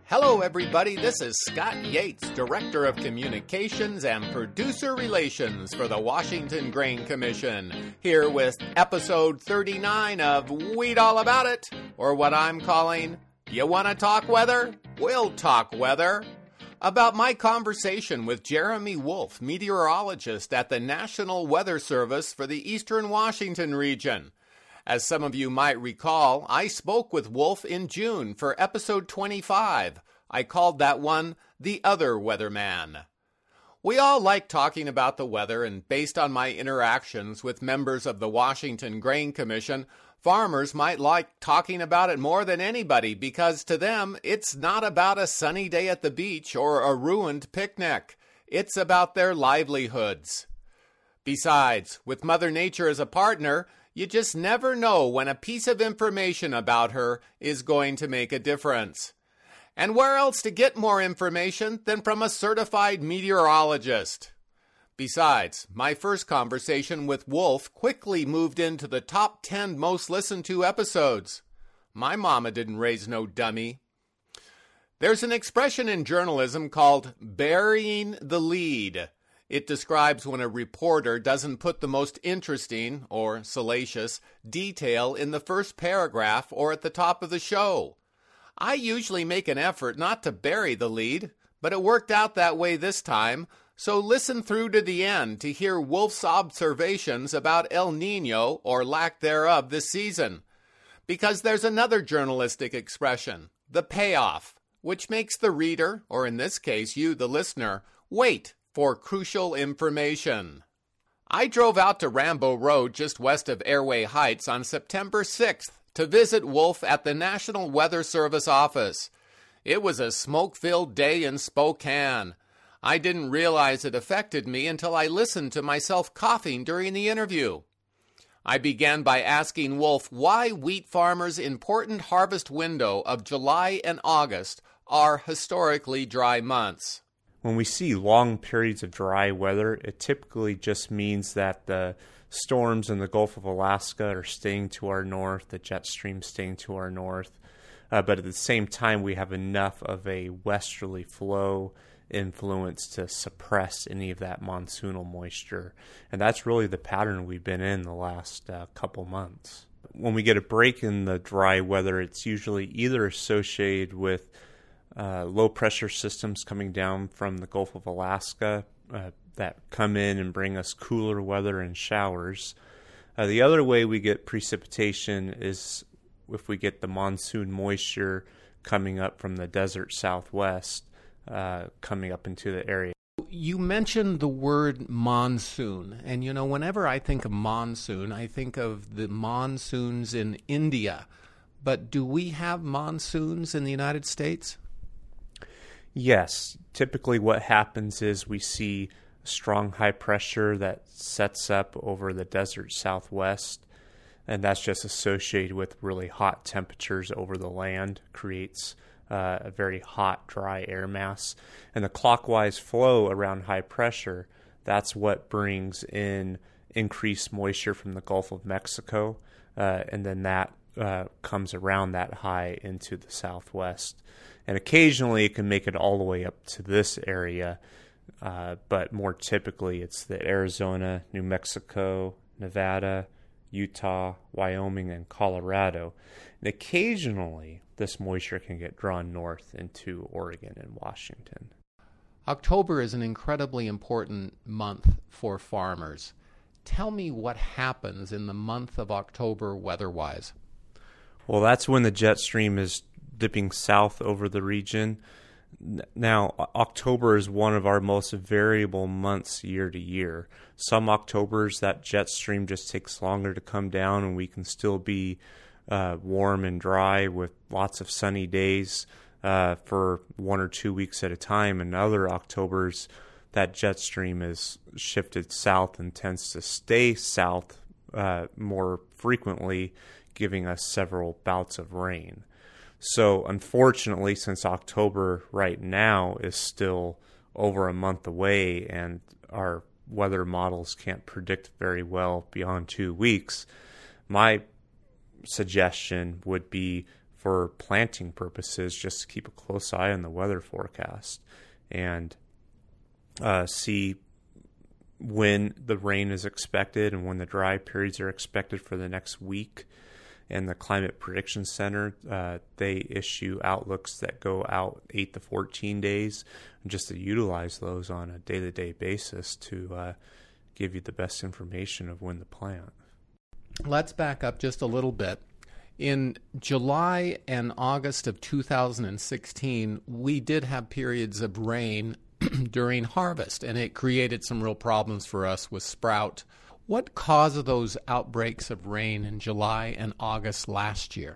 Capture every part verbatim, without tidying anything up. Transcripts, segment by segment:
Hello, everybody. This is Scott Yates, Director of Communications and Producer Relations for the Washington Grain Commission, here with episode thirty-nine of Weed All About It, or what I'm calling, You Wanna Talk Weather? We'll Talk Weather. About my conversation with Jeremy Wolf, meteorologist at the National Weather Service for the Eastern Washington region. As some of you might recall, I spoke with Wolf in June for episode twenty-five. I called that one The Other Weatherman. We all like talking about the weather, and based on my interactions with members of the Washington Grain Commission, farmers might like talking about it more than anybody because to them, it's not about a sunny day at the beach or a ruined picnic. It's about their livelihoods. Besides, with Mother Nature as a partner, you just never know when a piece of information about her is going to make a difference. And where else to get more information than from a certified meteorologist? Besides, my first conversation with Wolf quickly moved into the top ten most listened to episodes. My mama didn't raise no dummy. There's an expression in journalism called burying the lead. It describes when a reporter doesn't put the most interesting, or salacious, detail in the first paragraph or at the top of the show. I usually make an effort not to bury the lead, but it worked out that way this time, so listen through to the end to hear Wolf's observations about El Nino, or lack thereof, this season. Because there's another journalistic expression, the payoff, which makes the reader, or in this case you, the listener, wait for crucial information. I drove out to Rambo Road just west of Airway Heights on September sixth to visit Wolf at the National Weather Service office. It was a smoke-filled day in Spokane. I didn't realize it affected me until I listened to myself coughing during the interview. I began by asking Wolf why wheat farmers' important harvest window of July and August are historically dry months. When we see long periods of dry weather, it typically just means that the storms in the Gulf of Alaska are staying to our north, the jet stream staying to our north. Uh, but at the same time, we have enough of a westerly flow influence to suppress any of that monsoonal moisture. And that's really the pattern we've been in the last uh, couple months. When we get a break in the dry weather, it's usually either associated with Uh, low-pressure systems coming down from the Gulf of Alaska uh, that come in and bring us cooler weather and showers. Uh, the other way we get precipitation is if we get the monsoon moisture coming up from the desert southwest, uh, coming up into the area. You mentioned the word monsoon, and you know, whenever I think of monsoon, I think of the monsoons in India. But do we have monsoons in the United States? Yes. Typically what happens is we see strong high pressure that sets up over the desert southwest, and that's just associated with really hot temperatures over the land, creates uh, a very hot, dry air mass. And the clockwise flow around high pressure, that's what brings in increased moisture from the Gulf of Mexico, uh, and then that uh, comes around that high into the southwest. And occasionally it can make it all the way up to this area, uh, but more typically it's the Arizona, New Mexico, Nevada, Utah, Wyoming, and Colorado. And occasionally this moisture can get drawn north into Oregon and Washington. October is an incredibly important month for farmers. Tell me what happens in the month of October weather-wise. Well, that's when the jet stream is dipping south over the region. Now, October is one of our most variable months year to year. Some Octobers, that jet stream just takes longer to come down, and we can still be uh, warm and dry with lots of sunny days uh, for one or two weeks at a time. And other Octobers, that jet stream is shifted south and tends to stay south uh, more frequently, giving us several bouts of rain. So unfortunately, since October right now is still over a month away and our weather models can't predict very well beyond two weeks, my suggestion would be for planting purposes, just to keep a close eye on the weather forecast and uh, see when the rain is expected and when the dry periods are expected for the next week. And the Climate Prediction Center, uh, they issue outlooks that go out eight to fourteen days, just to utilize those on a day-to-day basis to uh, give you the best information of when to plant. Let's back up just a little bit. In July and August of two thousand sixteen, we did have periods of rain during harvest, and it created some real problems for us with sprout. What caused those outbreaks of rain in July and August last year?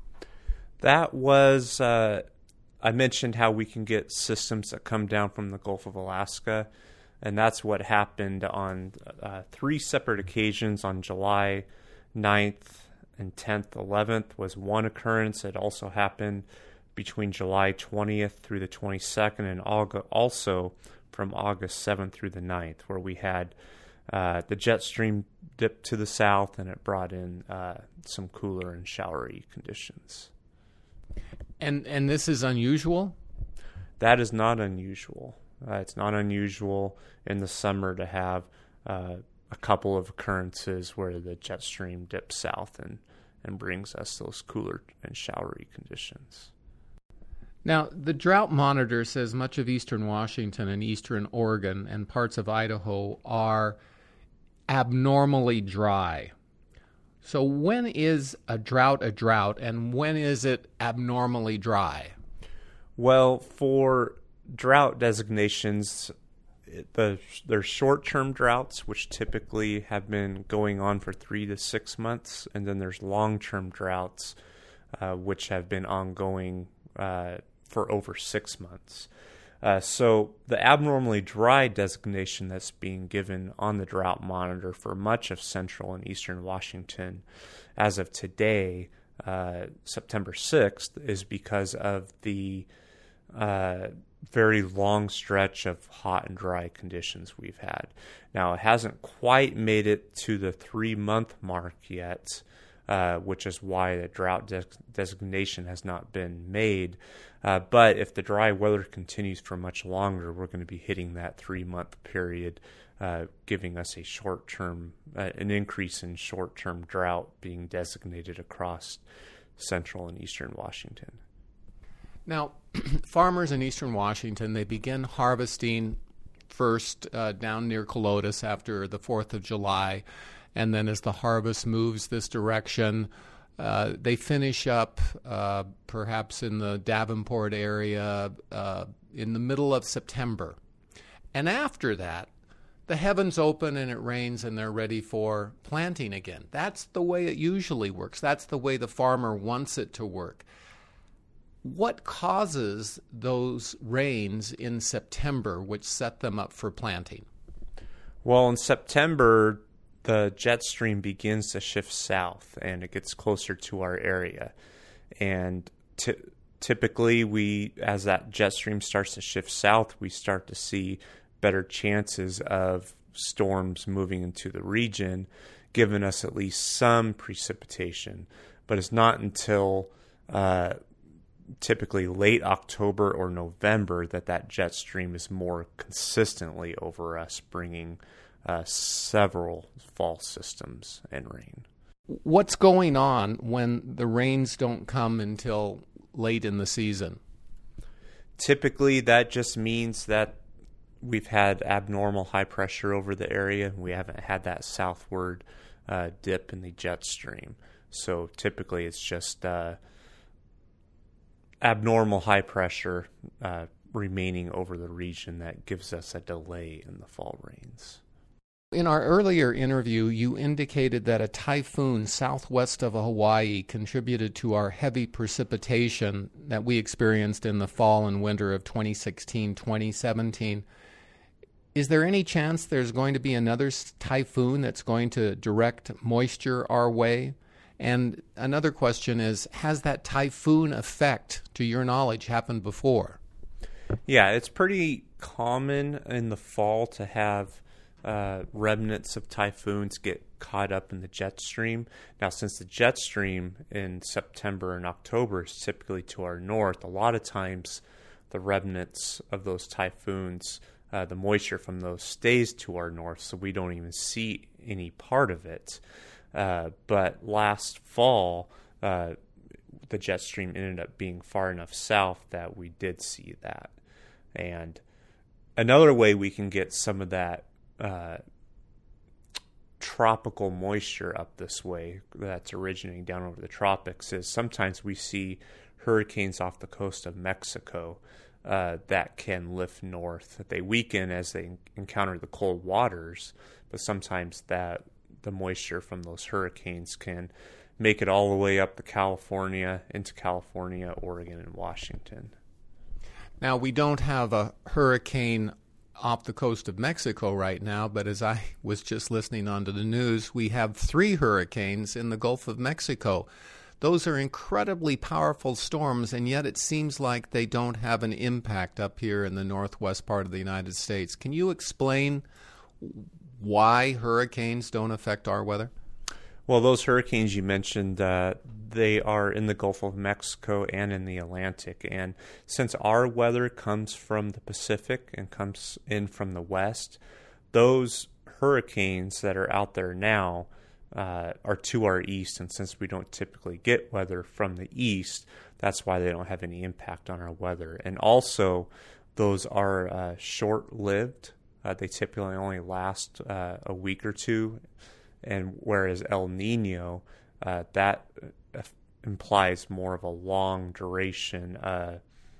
That was, uh, I mentioned how we can get systems that come down from the Gulf of Alaska, and that's what happened on uh, three separate occasions. On July ninth and tenth, eleventh was one occurrence. It also happened between July twentieth through the twenty-second, and also from August seventh through the ninth, where we had Uh, the jet stream dipped to the south, and it brought in uh, some cooler and showery conditions. And and this is unusual? That is not unusual. Uh, it's not unusual in the summer to have uh, a couple of occurrences where the jet stream dips south and, and brings us those cooler and showery conditions. Now, the drought monitor says much of eastern Washington and eastern Oregon and parts of Idaho are abnormally dry. So when is a drought a drought, and when is it abnormally dry? Well, for drought designations, the there's short-term droughts, which typically have been going on for three to six months, and then there's long-term droughts, uh, which have been ongoing uh, for over six months. Uh, so the abnormally dry designation that's being given on the drought monitor for much of central and eastern Washington as of today, uh, September sixth, is because of the uh, very long stretch of hot and dry conditions we've had. Now, it hasn't quite made it to the three-month mark yet, Uh, which is why the drought de- designation has not been made. Uh, but if the dry weather continues for much longer, we're going to be hitting that three-month period, uh, giving us a short-term, uh, an increase in short-term drought being designated across central and eastern Washington. Now, farmers in eastern Washington, they begin harvesting first uh, down near Colotis after the fourth of July. And then as the harvest moves this direction, uh, they finish up uh, perhaps in the Davenport area uh, in the middle of September. And after that, the heavens open and it rains and they're ready for planting again. That's the way it usually works. That's the way the farmer wants it to work. What causes those rains in September which set them up for planting? Well, in September, the jet stream begins to shift south and it gets closer to our area. And t- typically, we, as that jet stream starts to shift south, we start to see better chances of storms moving into the region, giving us at least some precipitation. But it's not until uh, typically late October or November that that jet stream is more consistently over us, bringing Uh, several fall systems and rain. What's going on when the rains don't come until late in the season? Typically, that just means that we've had abnormal high pressure over the area. We haven't had that southward uh, dip in the jet stream. So typically, it's just uh, abnormal high pressure uh, remaining over the region that gives us a delay in the fall rains. In our earlier interview, you indicated that a typhoon southwest of Hawaii contributed to our heavy precipitation that we experienced in the fall and winter of twenty sixteen twenty seventeen. Is there any chance there's going to be another typhoon that's going to direct moisture our way? And another question is, has that typhoon effect, to your knowledge, happened before? Yeah, it's pretty common in the fall to have Uh, remnants of typhoons get caught up in the jet stream. Now, since the jet stream in September and October is typically to our north, a lot of times the remnants of those typhoons, uh, the moisture from those stays to our north, so we don't even see any part of it. Uh, but last fall, uh, the jet stream ended up being far enough south that we did see that. And another way we can get some of that uh, tropical moisture up this way that's originating down over the tropics is sometimes we see hurricanes off the coast of Mexico uh, that can lift north. They weaken as they encounter the cold waters, but sometimes that the moisture from those hurricanes can make it all the way up to California, into California, Oregon, and Washington. Now, we don't have a hurricane off the coast of Mexico right now, but as I was just listening onto the news, we have three hurricanes in the Gulf of Mexico. Those are incredibly powerful storms, and yet it seems like they don't have an impact up here in the northwest part of the United States. Can you explain why hurricanes don't affect our weather? Well, those hurricanes you mentioned, uh, they are in the Gulf of Mexico and in the Atlantic. And since our weather comes from the Pacific and comes in from the west, those hurricanes that are out there now uh, are to our east. And since we don't typically get weather from the east, that's why they don't have any impact on our weather. And also, those are uh, short-lived. Uh, they typically only last uh, a week or two. And whereas El Nino, uh, that uh, implies more of a long duration uh,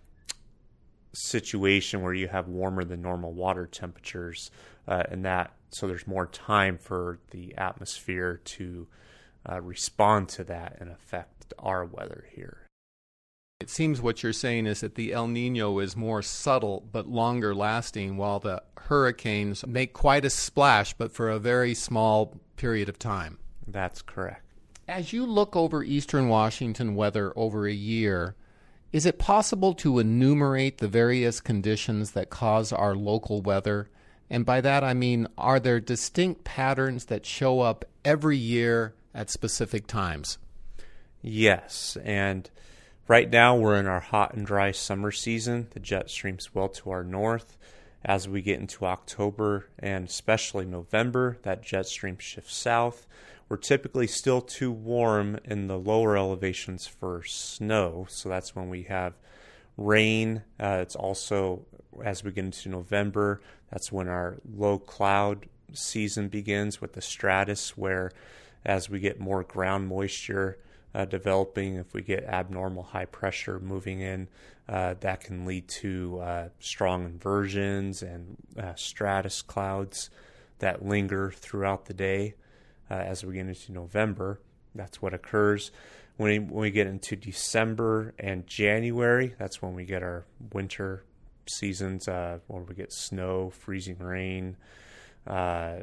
situation where you have warmer than normal water temperatures, uh, and that so there's more time for the atmosphere to uh, respond to that and affect our weather here. It seems what you're saying is that the El Nino is more subtle but longer lasting, while the hurricanes make quite a splash but for a very small period of time. That's correct. As you look over eastern Washington weather over a year, is it possible to enumerate the various conditions that cause our local weather? And by that I mean, are there distinct patterns that show up every year at specific times? Yes, and right now we're in our hot and dry summer season. The jet stream's well to our north. As we get into October and especially November, that jet stream shifts south. We're typically still too warm in the lower elevations for snow, so that's when we have rain. Uh, it's also, as we get into November, that's when our low cloud season begins with the stratus, where as we get more ground moisture Uh, developing, if we get abnormal high pressure moving in, uh, that can lead to uh, strong inversions and uh, stratus clouds that linger throughout the day. Uh, as we get into November, that's what occurs. When we, when we get into December and January, that's when we get our winter seasons, uh, where we get snow, freezing rain, uh,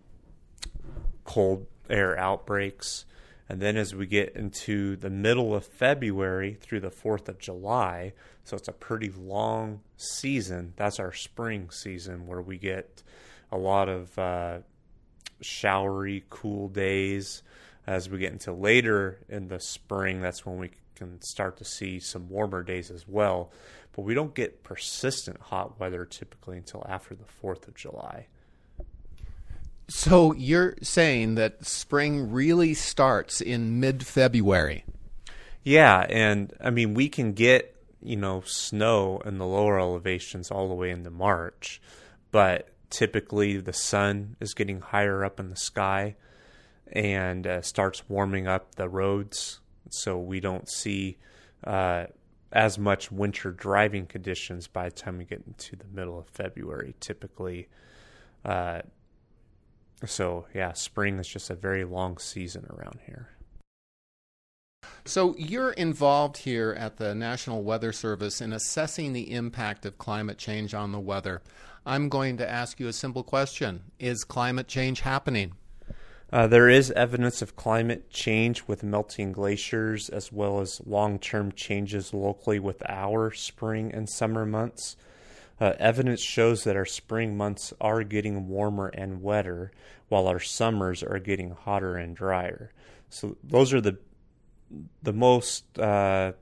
cold air outbreaks. And then as we get into the middle of February through the fourth of July, so it's a pretty long season, that's our spring season, where we get a lot of uh, showery, cool days. As we get into later in the spring, that's when we can start to see some warmer days as well. But we don't get persistent hot weather typically until after the fourth of July. So you're saying that spring really starts in mid-February? Yeah, and I mean, we can get, you know, snow in the lower elevations all the way into March, but typically the sun is getting higher up in the sky and uh, starts warming up the roads, so we don't see uh, as much winter driving conditions by the time we get into the middle of February, typically. Uh, so, yeah, spring is just a very long season around here. So you're involved here at the National Weather Service in assessing the impact of climate change on the weather. I'm going to ask you a simple question. Is climate change happening? Uh, there is evidence of climate change with melting glaciers, as well as long-term changes locally with our spring and summer months. Uh, evidence shows that our spring months are getting warmer and wetter, while our summers are getting hotter and drier. So those are the the most, uh,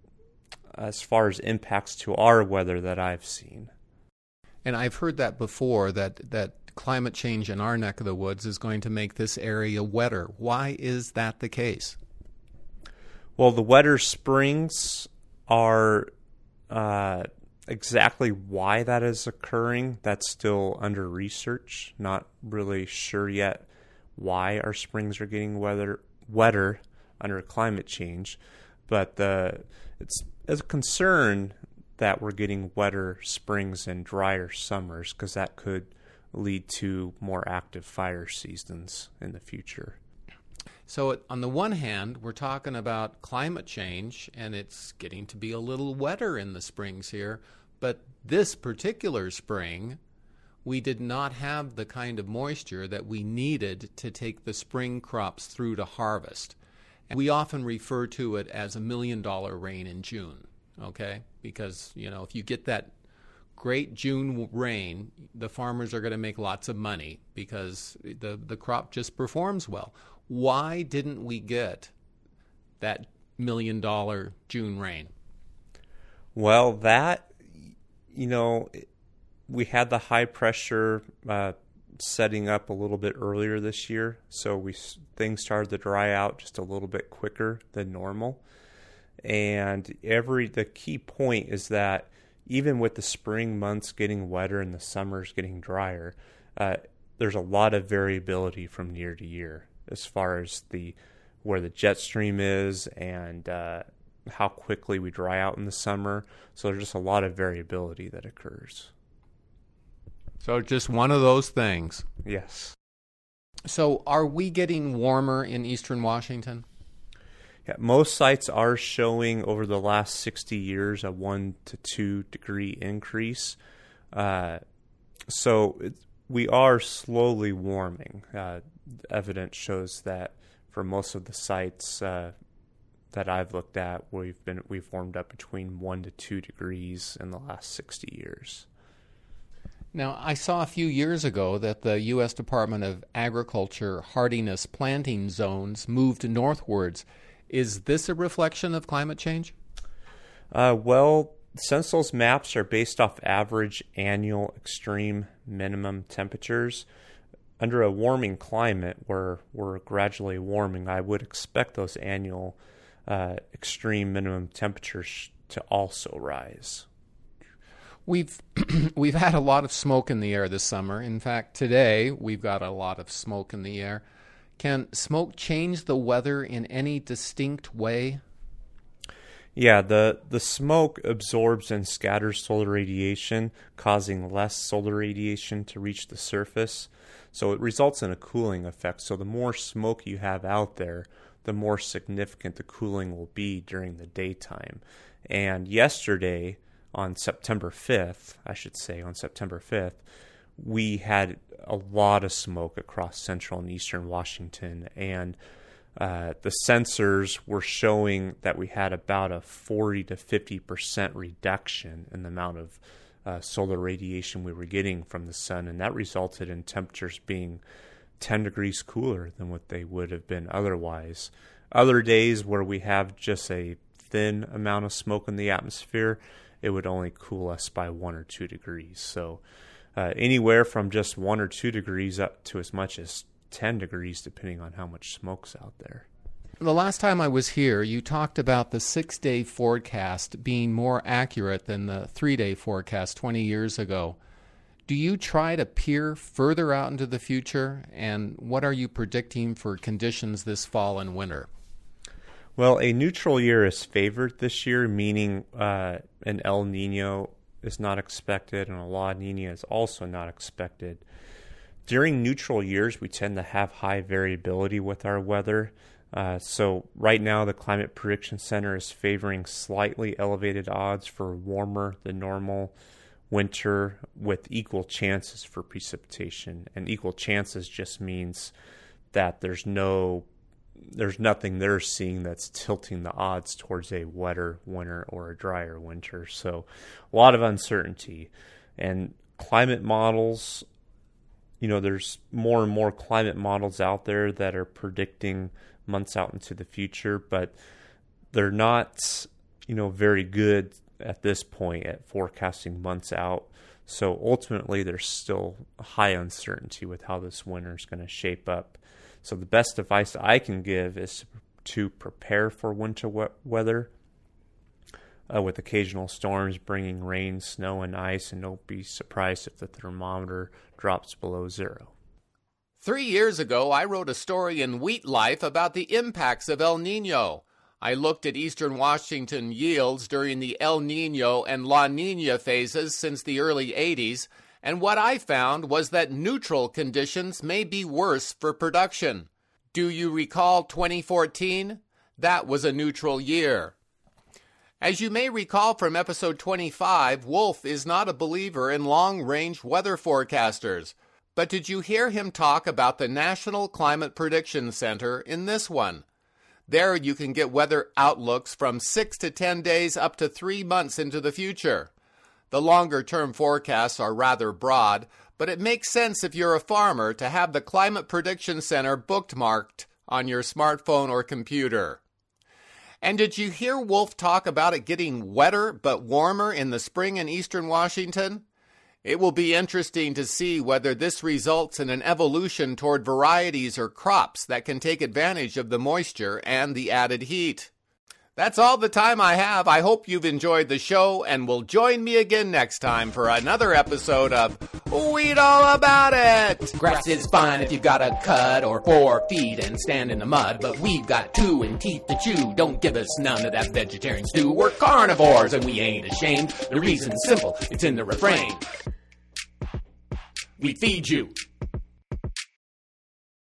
as far as impacts to our weather, that I've seen. And I've heard that before, that, that climate change in our neck of the woods is going to make this area wetter. Why is that the case? Well, the wetter springs are uh, exactly why that is occurring. That's still under research. Not really sure yet why our springs are getting weather, wetter under climate change, but the it's, it's a concern that we're getting wetter springs and drier summers, because that could lead to more active fire seasons in the future. So on the one hand, we're talking about climate change, and it's getting to be a little wetter in the springs here, but this particular spring, we did not have the kind of moisture that we needed to take the spring crops through to harvest. And we often refer to it as a million dollar rain in June, okay? Because, you know, if you get that great June rain, the farmers are going to make lots of money because the, the crop just performs well. Why didn't we get that million dollar June rain? Well, that, you know, we had the high pressure uh, setting up a little bit earlier this year, so we things started to dry out just a little bit quicker than normal. And every the key point is that even with the spring months getting wetter and the summers getting drier, uh, there's a lot of variability from year to year as far as the where the jet stream is and uh, how quickly we dry out in the summer. So there's just a lot of variability that occurs. So just one of those things. Yes. So are we getting warmer in eastern Washington? Yeah, most sites are showing over the last sixty years a one to two degree increase. Uh, so it, we are slowly warming. Uh, evidence shows that for most of the sites uh, that I've looked at, we've been we've warmed up between one to two degrees in the last sixty years. Now, I saw a few years ago that the U S Department of Agriculture hardiness planting zones moved northwards. Is this a reflection of climate change? Uh, well, since those maps are based off average annual extreme minimum temperatures, under a warming climate where we're gradually warming, I would expect those annual uh, extreme minimum temperatures to also rise. We've we've had a lot of smoke in the air this summer. In fact, today we've got a lot of smoke in the air. Can smoke change the weather in any distinct way? Yeah, the, the smoke absorbs and scatters solar radiation, causing less solar radiation to reach the surface. So it results in a cooling effect. So the more smoke you have out there, the more significant the cooling will be during the daytime. And yesterday, on September fifth, I should say, on September fifth, we had a lot of smoke across central and eastern Washington, and uh, the sensors were showing that we had about a forty to fifty percent reduction in the amount of uh, solar radiation we were getting from the sun, and that resulted in temperatures being ten degrees cooler than what they would have been otherwise. Other days where we have just a thin amount of smoke in the atmosphere, it would only cool us by one or two degrees. So uh, anywhere from just one or two degrees up to as much as ten degrees, depending on how much smoke's out there. The last time I was here, you talked about the six-day forecast being more accurate than the three-day forecast twenty years ago. Do you try to peer further out into the future, and what are you predicting for conditions this fall and winter? Well, a neutral year is favored this year, meaning uh, an El Nino is not expected and a La Nina is also not expected. During neutral years, we tend to have high variability with our weather. Uh, so right now, the Climate Prediction Center is favoring slightly elevated odds for warmer than normal winter with equal chances for precipitation. And equal chances just means that there's no there's nothing they're seeing that's tilting the odds towards a wetter winter or a drier winter. So a lot of uncertainty. And climate models, you know, there's more and more climate models out there that are predicting months out into the future, but they're not, you know, very good at this point at forecasting months out. So ultimately, there's still high uncertainty with how this winter is going to shape up. So the best advice I can give is to prepare for winter we- weather uh, with occasional storms bringing rain, snow, and ice, and don't be surprised if the thermometer drops below zero. Three years ago, I wrote a story in Wheat Life about the impacts of El Nino. I looked at eastern Washington yields during the El Nino and La Nina phases since the early eighties, and what I found was that neutral conditions may be worse for production. Do you recall twenty fourteen? That was a neutral year. As you may recall from episode twenty-five, Wolf is not a believer in long-range weather forecasters. But did you hear him talk about the National Climate Prediction Center in this one? There you can get weather outlooks from six to ten days up to three months into the future. The longer-term forecasts are rather broad, but it makes sense if you're a farmer to have the Climate Prediction Center bookmarked on your smartphone or computer. And did you hear Wolf talk about it getting wetter but warmer in the spring in eastern Washington? It will be interesting to see whether this results in an evolution toward varieties or crops that can take advantage of the moisture and the added heat. That's all the time I have. I hope you've enjoyed the show and will join me again next time for another episode of Weed All About It. Grass is fine if you've got a cut or four feet and stand in the mud, but we've got two and teeth to chew. Don't give us none of that vegetarian stew. We're carnivores and we ain't ashamed. The reason's simple, it's in the refrain. We feed you.